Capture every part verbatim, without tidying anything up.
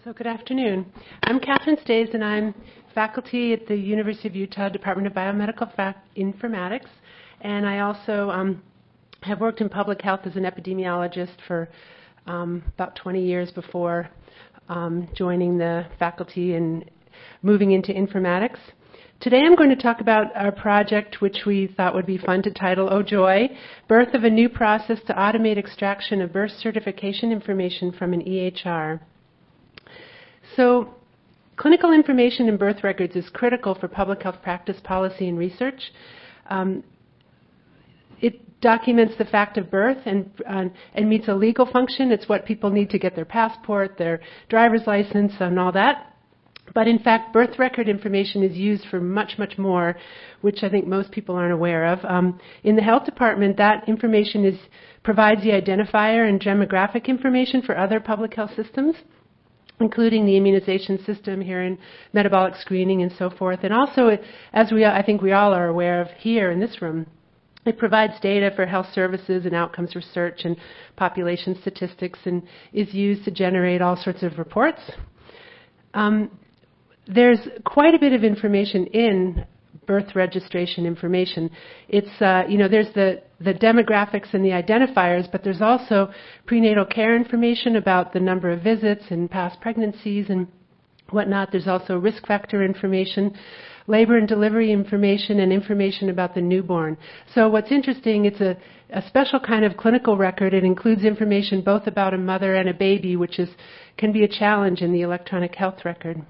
So good afternoon. I'm Catherine Stays, and I'm faculty at the University of Utah Department of Biomedical Fac- Informatics. And I also um, have worked in public health as an epidemiologist for um, about twenty years before um, joining the faculty and moving into informatics. Today I'm going to talk about our project, which we thought would be fun to title, Oh Joy, Birth of a New Process to Automate Extraction of Birth Certification Information from an E H R. So, clinical information in birth records is critical for public health practice, policy, and research. Um, it documents the fact of birth and, uh, and meets a legal function. It's what people need to get their passport, their driver's license, and all that. But in fact, birth record information is used for much, much more, which I think most people aren't aware of. Um, in the health department, that information is, provides the identifier and demographic information for other public health systems, including the immunization system here in metabolic screening and so forth. And also, it, as we, I think we all are aware of here in this room, it provides data for health services and outcomes research and population statistics and is used to generate all sorts of reports. Um, there's quite a bit of information in birth registration information. It's, uh, you know, there's the, the demographics and the identifiers, but there's also prenatal care information about the number of visits and past pregnancies and whatnot. There's also risk factor information, labor and delivery information, and information about the newborn. So what's interesting, it's a, a special kind of clinical record. It includes information both about a mother and a baby, which is, can be a challenge in the electronic health record.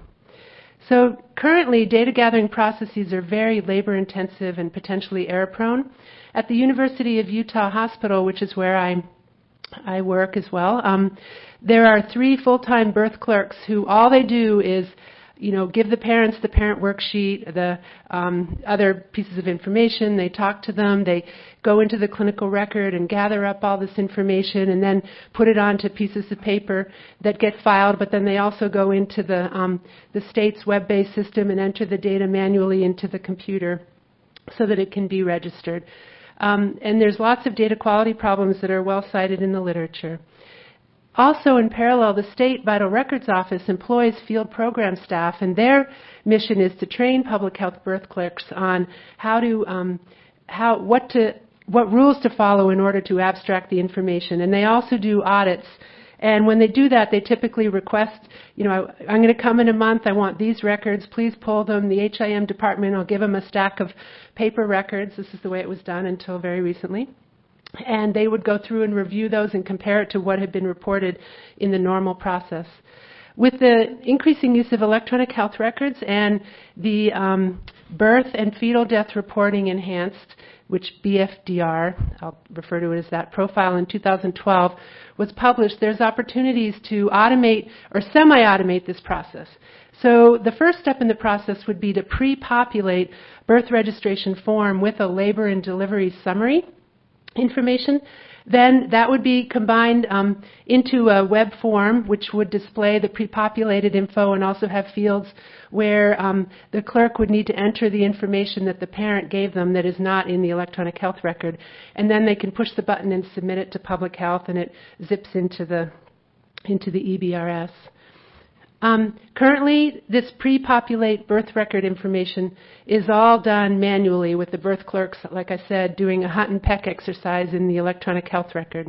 So currently, data gathering processes are very labor-intensive and potentially error-prone. At the University of Utah Hospital, which is where I, I work as well, um, there are three full-time birth clerks who all they do is, you know, give the parents the parent worksheet, the um, other pieces of information. They talk to them. They go into the clinical record and gather up all this information and then put it onto pieces of paper that get filed. But then they also go into the um, the state's web-based system and enter the data manually into the computer so that it can be registered. Um, and there's lots of data quality problems that are well cited in the literature. Also, in parallel, the State Vital Records Office employs field program staff, and their mission is to train public health birth clerks on how to, um, how, what to, what rules to follow in order to abstract the information. And they also do audits. And when they do that, they typically request, you know, I'm going to come in a month. I want these records. Please pull them. The H I M department will give them a stack of paper records. This is the way it was done until very recently. And they would go through and review those and compare it to what had been reported in the normal process. With the increasing use of electronic health records and the um, birth and fetal death reporting enhanced, which B F D R, I'll refer to it as that, profile in two thousand twelve, was published, there's opportunities to automate or semi-automate this process. So the first step in the process would be to pre-populate birth registration form with a labor and delivery summary information. Then that would be combined um, into a web form which would display the pre-populated info and also have fields where um, the clerk would need to enter the information that the parent gave them that is not in the electronic health record. And then they can push the button and submit it to public health, and it zips into the, into the E B R S. Um, currently, this pre-populate birth record information is all done manually with the birth clerks, like I said, doing a hunt and peck exercise in the electronic health record.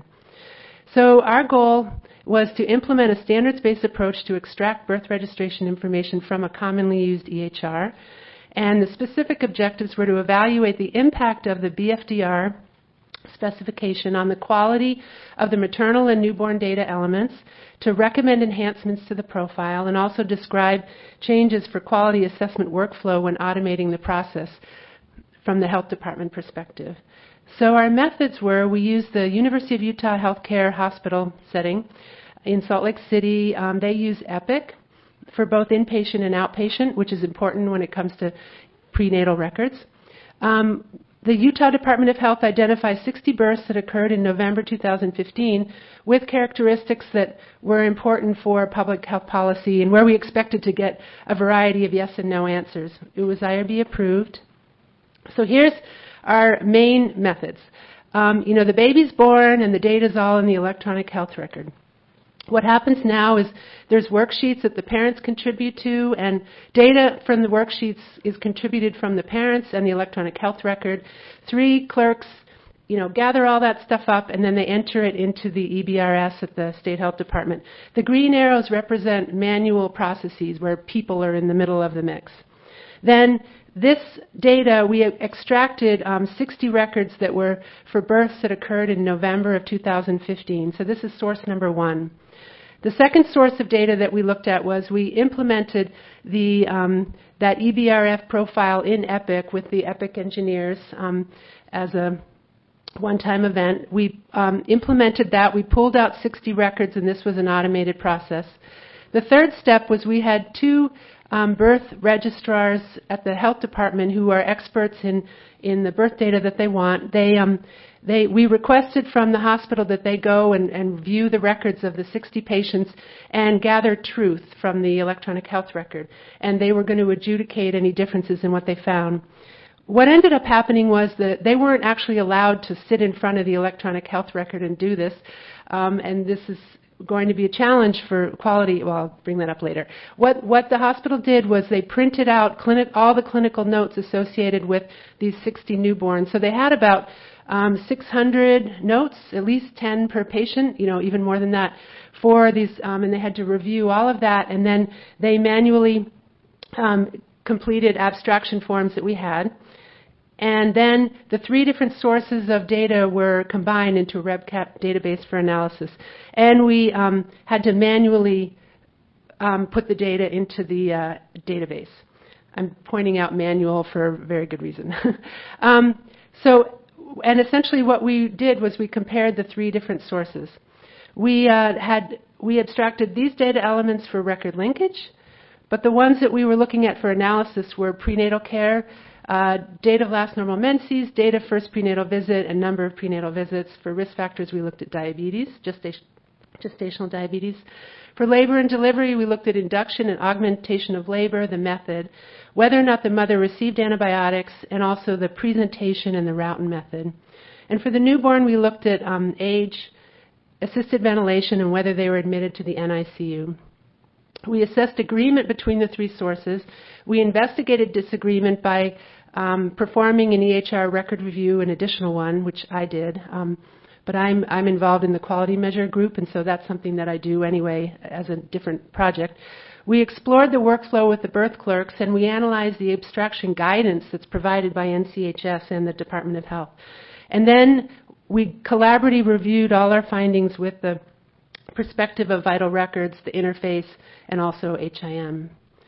So our goal was to implement a standards-based approach to extract birth registration information from a commonly used E H R. And the specific objectives were to evaluate the impact of the B F D R specification on the quality of the maternal and newborn data elements, to recommend enhancements to the profile, and also describe changes for quality assessment workflow when automating the process from the health department perspective. So our methods were, we used the University of Utah Healthcare Hospital setting in Salt Lake City. Um, they use Epic for both inpatient and outpatient, which is important when it comes to prenatal records. Um, The Utah Department of Health identifies sixty births that occurred in November two thousand fifteen with characteristics that were important for public health policy and where we expected to get a variety of yes and no answers. It was I R B approved. So here's our main methods. Um, you know, the baby's born and the data's all in the electronic health record. What happens now is there's worksheets that the parents contribute to, and data from the worksheets is contributed from the parents and the electronic health record. Three clerks, you know, gather all that stuff up, and then they enter it into the E B R S at the State Health Department. The green arrows represent manual processes where people are in the middle of the mix. Then this data, we extracted um, sixty records that were for births that occurred in November of two thousand fifteen. So this is source number one. The second source of data that we looked at was we implemented the, um, that E B R F profile in Epic with the Epic engineers um, as a one-time event. We um, implemented that. We pulled out sixty records, and this was an automated process. The third step was we had two um, birth registrars at the health department who are experts in, in the birth data that they want. They, um, they, we requested from the hospital that they go and, and view the records of the sixty patients and gather truth from the electronic health record. And they were going to adjudicate any differences in what they found. What ended up happening was that they weren't actually allowed to sit in front of the electronic health record and do this. Um, and this is going to be a challenge for quality. Well, I'll bring that up later. What, what the hospital did was they printed out clinic, all the clinical notes associated with these sixty newborns. So they had about um, six hundred notes, at least ten per patient, you know, even more than that, for these, um, and they had to review all of that, and then they manually um, completed abstraction forms that we had. And then the three different sources of data were combined into a REBCap database for analysis. And we um, had to manually um, put the data into the uh, database. I'm pointing out manual for a very good reason. um, so, and essentially what we did was we compared the three different sources. We uh, had, we abstracted these data elements for record linkage, but the ones that we were looking at for analysis were prenatal care, Uh, date of last normal menses, date of first prenatal visit, and number of prenatal visits. For risk factors, we looked at diabetes, gestation, gestational diabetes. For labor and delivery, we looked at induction and augmentation of labor, the method, whether or not the mother received antibiotics, and also the presentation and the Roughton method. And for the newborn, we looked at um, age, assisted ventilation, and whether they were admitted to the N I C U. We assessed agreement between the three sources. We investigated disagreement by um, performing an E H R record review, an additional one, which I did. Um, but I'm, I'm involved in the quality measure group, and so that's something that I do anyway as a different project. We explored the workflow with the birth clerks, and we analyzed the abstraction guidance that's provided by N C H S and the Department of Health. And then we collaboratively reviewed all our findings with the perspective of vital records, the interface, and also H I M.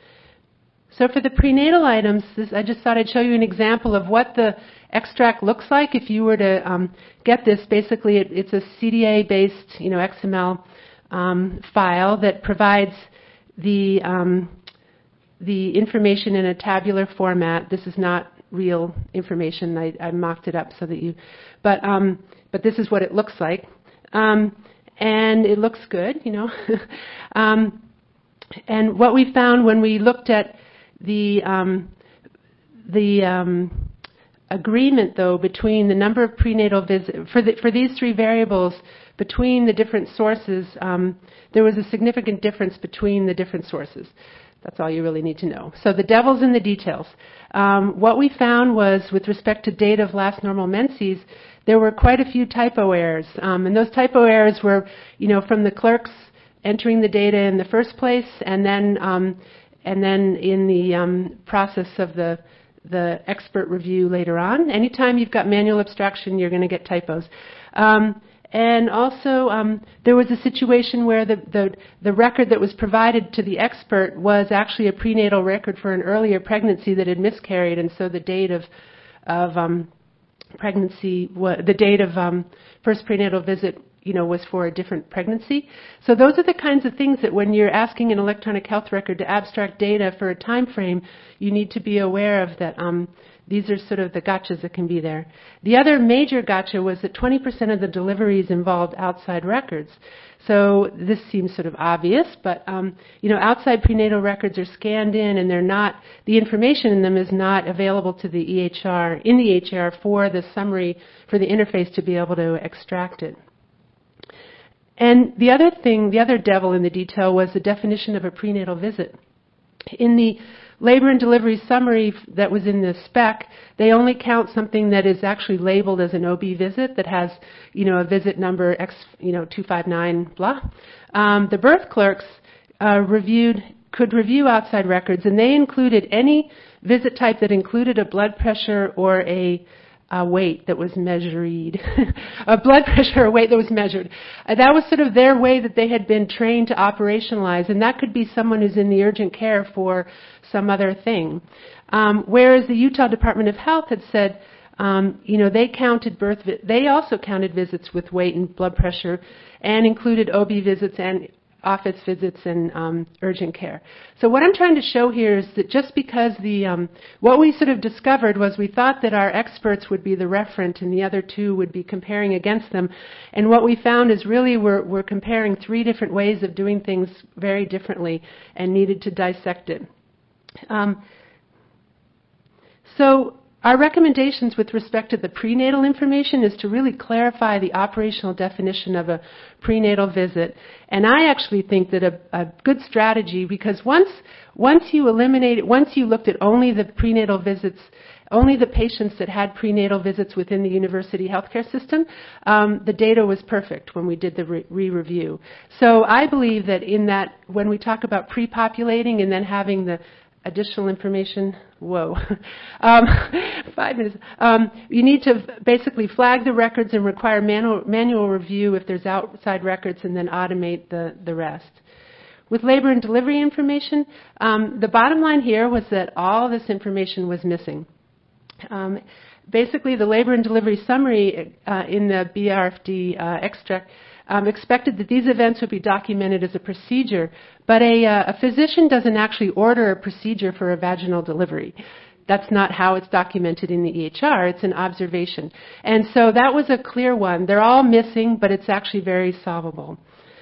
So for the prenatal items, this, I just thought I'd show you an example of what the extract looks like if you were to um, get this. Basically, it, it's a C D A-based, you know, X M L um, file that provides the um, the information in a tabular format. This is not real information. I, I mocked it up so that you, but um, but this is what it looks like. Um, And it looks good, you know. um, and what we found when we looked at the um, the um, agreement, though, between the number of prenatal visits for the, for these three variables between the different sources, um, there was a significant difference between the different sources. That's all you really need to know. So the devil's in the details. Um, what we found was, with respect to date of last normal menses, there were quite a few typo errors. Um, and those typo errors were, you know, from the clerks entering the data in the first place, and then um, and then in the um, process of the the expert review later on. Anytime you've got manual abstraction, you're going to get typos. Um, And also, um, there was a situation where the, the, the record that was provided to the expert was actually a prenatal record for an earlier pregnancy that had miscarried, and so the date of, of um, pregnancy, wa- the date of um, first prenatal visit, you know, was for a different pregnancy. So those are the kinds of things that when you're asking an electronic health record to abstract data for a time frame, you need to be aware of that. Um, These are sort of the gotchas that can be there. The other major gotcha was that twenty percent of the deliveries involved outside records. So this seems sort of obvious, but um, you know, outside prenatal records are scanned in, and they're not. The information in them is not available to the E H R in the E H R for the summary for the interface to be able to extract it. And the other thing, the other devil in the detail was the definition of a prenatal visit. In the labor and delivery summary that was in the spec, they only count something that is actually labeled as an O B visit that has, you know, a visit number X, you know, two five nine, blah. Um, the birth clerks uh, reviewed, could review outside records, and they included any visit type that included a blood pressure or a a weight that was measured, a blood pressure or weight that was measured. Uh, that was sort of their way that they had been trained to operationalize, and that could be someone who's in the urgent care for some other thing. Um, whereas the Utah Department of Health had said, um, you know, they counted birth, vi- they also counted visits with weight and blood pressure, and included O B visits and office visits and um, urgent care. So what I'm trying to show here is that just because the um, what we sort of discovered was we thought that our experts would be the referent and the other two would be comparing against them, and what we found is really we're, we're comparing three different ways of doing things very differently and needed to dissect it. Um, so our recommendations with respect to the prenatal information is to really clarify the operational definition of a prenatal visit. And I actually think that a, a good strategy, because once once you eliminate it, once you looked at only the prenatal visits, only the patients that had prenatal visits within the university healthcare system, um, the data was perfect when we did the re- re-review. So I believe that in that, when we talk about pre-populating and then having the additional information, whoa, um, five minutes. Um, you need to basically flag the records and require manual, manual review if there's outside records, and then automate the, the rest. With labor and delivery information, um, the bottom line here was that all this information was missing. Um, basically, the labor and delivery summary uh, in the B R F D uh, extract Um, expected that these events would be documented as a procedure, but a, uh, a physician doesn't actually order a procedure for a vaginal delivery. That's not how it's documented in the E H R. It's an observation. And so that was a clear one. They're all missing, but it's actually very solvable.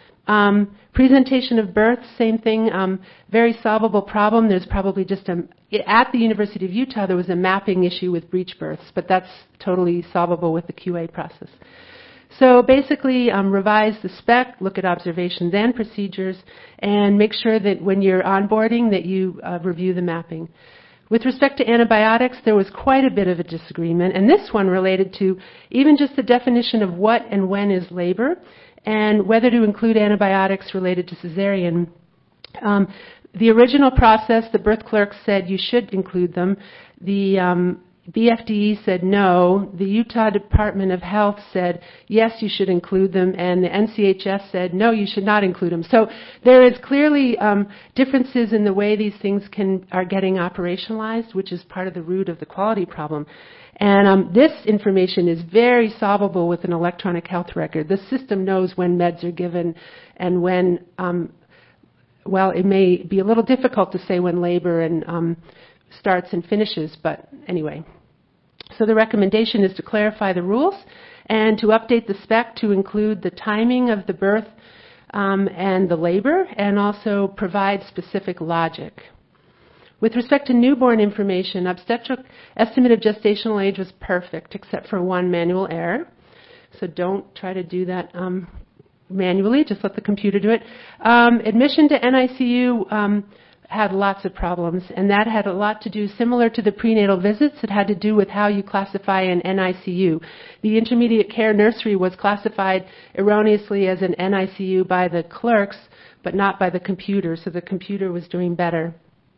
Um, presentation of birth, same thing, um, very solvable problem. There's probably just a, at the University of Utah, there was a mapping issue with breech births, but that's totally solvable with the Q A process. So basically, um, revise the spec, look at observations and procedures, and make sure that when you're onboarding that you uh, review the mapping. With respect to antibiotics, there was quite a bit of a disagreement, and this one related to even just the definition of what and when is labor, and whether to include antibiotics related to cesarean. Um, the original process, the birth clerk said you should include them. The um, B F D E said no. The Utah Department of Health said yes, you should include them, and the N C H S said no, you should not include them. So there is clearly um, differences in the way these things can are getting operationalized, which is part of the root of the quality problem. And um, this information is very solvable with an electronic health record. The system knows when meds are given and when, um, well, it may be a little difficult to say when labor and um, starts and finishes, but anyway. So the recommendation is to clarify the rules and to update the spec to include the timing of the birth um, and the labor, and also provide specific logic. With respect to newborn information, obstetric estimate of gestational age was perfect, except for one manual error. So don't try to do that um, manually, just let the computer do it. Um, admission to N I C U um, had lots of problems, and that had a lot to do, similar to the prenatal visits, it had to do with how you classify an N I C U. The intermediate care nursery was classified erroneously as an N I C U by the clerks, but not by the computer, so the computer was doing better.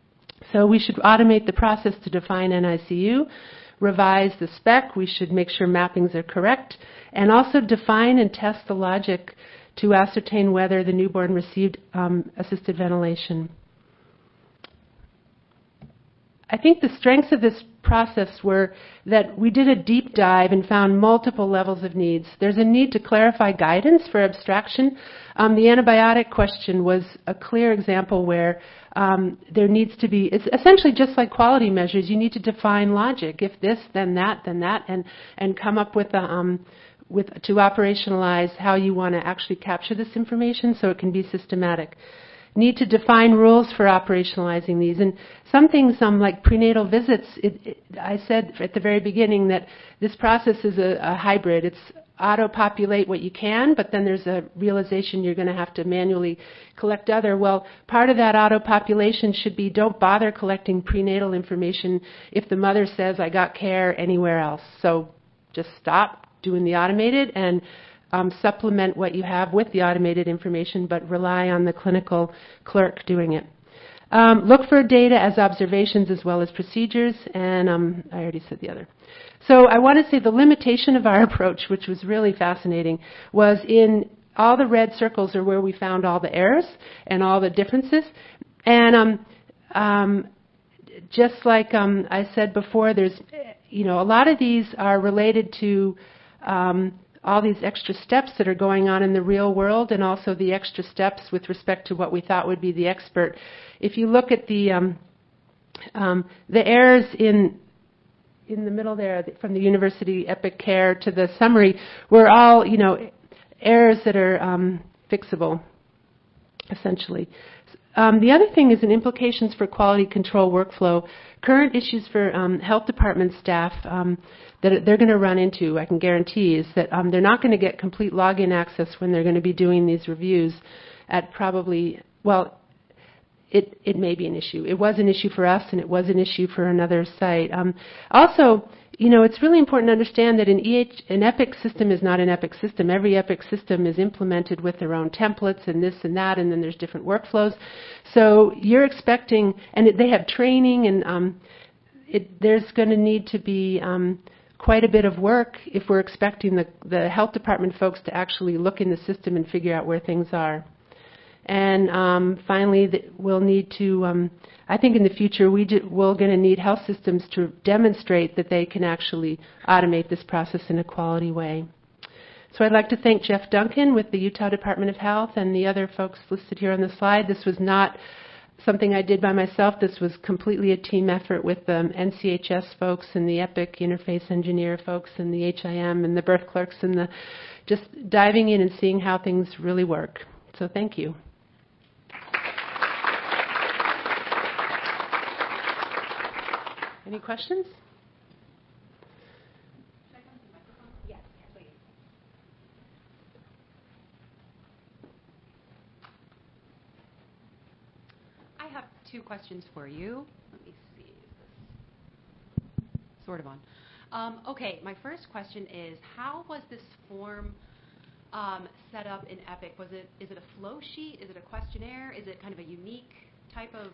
So we should automate the process to define N I C U, revise the spec, we should make sure mappings are correct, and also define and test the logic to ascertain whether the newborn received um, assisted ventilation. I think the strengths of this process were that we did a deep dive and found multiple levels of needs. There's a need to clarify guidance for abstraction. Um, the antibiotic question was a clear example where um, there needs to be, it's essentially just like quality measures, you need to define logic. If this, then that, then that, and, and come up with a, um, with, to operationalize how you want to actually capture this information so it can be systematic. Need to define rules for operationalizing these. And some things, um, like prenatal visits, it, it, I said at the very beginning that this process is a, a hybrid. It's auto-populate what you can, but then there's a realization you're going to have to manually collect other. Well, part of that auto-population should be don't bother collecting prenatal information if the mother says, I got care anywhere else. So just stop doing the automated and um, supplement what you have with the automated information, but rely on the clinical clerk doing it. Um, look for data as observations as well as procedures, and um, I already said the other. So I want to say the limitation of our approach, which was really fascinating, was in all the red circles are where we found all the errors and all the differences. And um, um, just like um, I said before, there's, you know, a lot of these are related to um, all these extra steps that are going on in the real world, and also the extra steps with respect to what we thought would be the expert. If you look at the um, um, the errors in in the middle there, from the University Epic Care to the summary, were all, you know, errors that are um, fixable, essentially. Um, the other thing is in implications for quality control workflow. Current issues for um, health department staff um, that they're going to run into, I can guarantee, is that um, they're not going to get complete login access when they're going to be doing these reviews at probably, well, It, it may be an issue. It was an issue for us, and it was an issue for another site. Um, also, you know, it's really important to understand that an, E H, an Epic system is not an Epic system. Every Epic system is implemented with their own templates and this and that, and then there's different workflows. So you're expecting, and it, they have training, and um, it, there's going to need to be um, quite a bit of work if we're expecting the, the health department folks to actually look in the system and figure out where things are. And um, finally, the, we'll need to, um, I think in the future, we do, we're going to need health systems to demonstrate that they can actually automate this process in a quality way. So I'd like to thank Jeff Duncan with the Utah Department of Health and the other folks listed here on the slide. This was not something I did by myself. This was completely a team effort with the N C H S folks and the Epic interface engineer folks and the H I M and the birth clerks and the just diving in and seeing how things really work. So thank you. Any questions? Yes, please. I have two questions for you. Let me see. Is this sort of on? Um, okay, my first question is, how was this form um, set up in Epic? Was it is it a flow sheet? Is it a questionnaire? Is it kind of a unique type of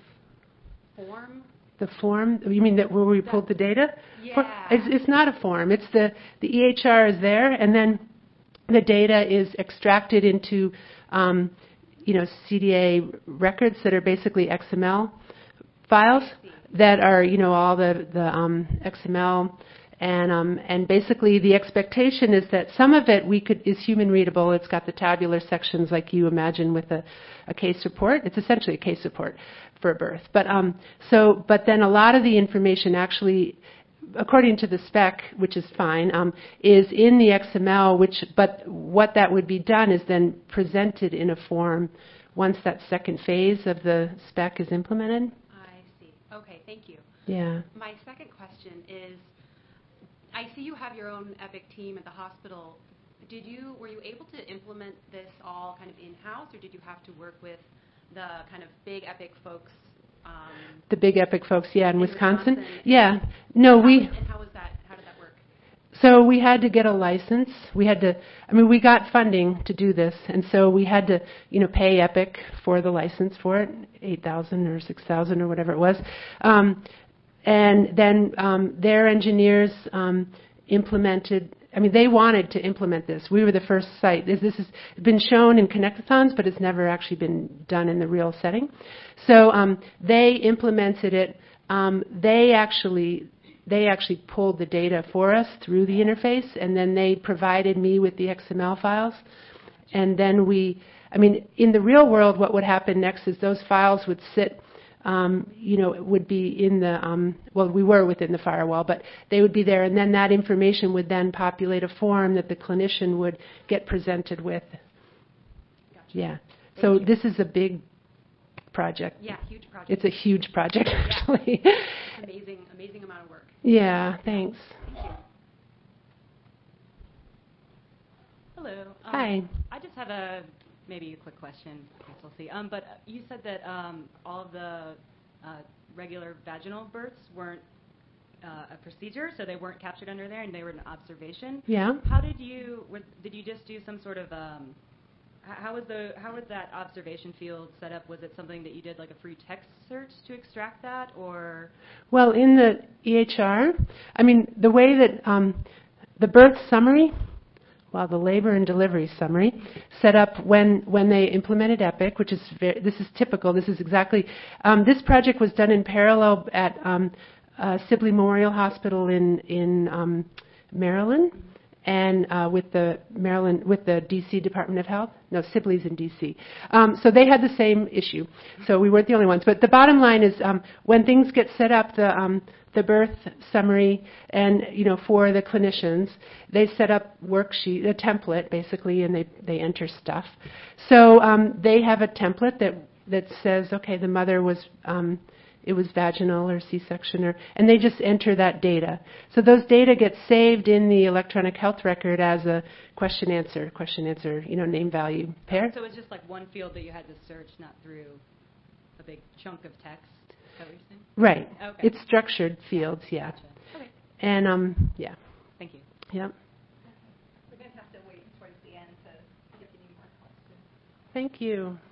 form? The form? You mean that where we pulled the data? Yeah. It's, it's not a form. It's the, the E H R is there, and then the data is extracted into, um, you know, C D A records that are basically X M L files that are, you know, all the, the um, X M L. And um, and basically the expectation is that some of it we could is human readable. It's got the tabular sections like you imagine with a, a case report. It's essentially a case report for a birth. But um, so but then a lot of the information actually, according to the spec, which is fine, um, is in the X M L. Which but what that would be done is then presented in a form once that second phase of the spec is implemented. I see. Okay, thank you. Yeah. My second question is, I see you have your own Epic team at the hospital. Did you, were you able to implement this all kind of in-house, or did you have to work with the kind of big Epic folks? Um, the big Epic folks, yeah, in, in Wisconsin. Wisconsin. Yeah. No, how we. Was, and how was that? How did that work? So we had to get a license. We had to. I mean, we got funding to do this, and so we had to, you know, pay Epic for the license for it, eight thousand or six thousand or whatever it was. Um, And then um, their engineers um, implemented, I mean, they wanted to implement this. We were the first site. This, this has been shown in Connectathons, but it's never actually been done in the real setting. So um, they implemented it. Um, they actually they actually pulled the data for us through the interface, and then they provided me with the X M L files. And then we, I mean, in the real world, what would happen next is those files would sit Um, you know, it would be in the, um, well, we were within the firewall, but they would be there, and then that information would then populate a form that the clinician would get presented with. Gotcha. Yeah. Thank so you. This is a big project. Yeah, huge project. It's a huge project, yeah. actually. Amazing, amazing amount of work. Yeah, thanks. Thank you. Hello. Um, Hi. I just have a maybe a quick question. I guess we'll see. Um, but you said that um, all of the uh, regular vaginal births weren't uh, a procedure, so they weren't captured under there, and they were an observation. Yeah. How did you? Were, did you just do some sort of? Um, h- how was the? How was that observation field set up? Was it something that you did like a free text search to extract that, or? Well, in the E H R, I mean, the way that um, the birth summary, well, the labor and delivery summary, set up when, when they implemented EPIC, which is very, this is typical. This is exactly um, this project was done in parallel at um, uh, Sibley Memorial Hospital in in um, Maryland, and uh, with the Maryland with the D C Department of Health. No, Sibley's in D C. Um, so they had the same issue. So we weren't the only ones. But the bottom line is, um, when things get set up, the um, the birth summary, and you know, for the clinicians, they set up worksheet, a template basically, and they they enter stuff. So um, they have a template that that says, okay, the mother was. Um, it was vaginal or C-section, or, and they just enter that data. So those data get saved in the electronic health record as a question answer, question answer, you know, name value pair. So it's just like one field that you had to search, not through a big chunk of text. Is that what you're saying? Right. Okay. It's structured fields, yeah. Gotcha. Okay. And um, yeah, Thank you. yeah. We're going to have to wait towards the end to see if you need more questions. Thank you.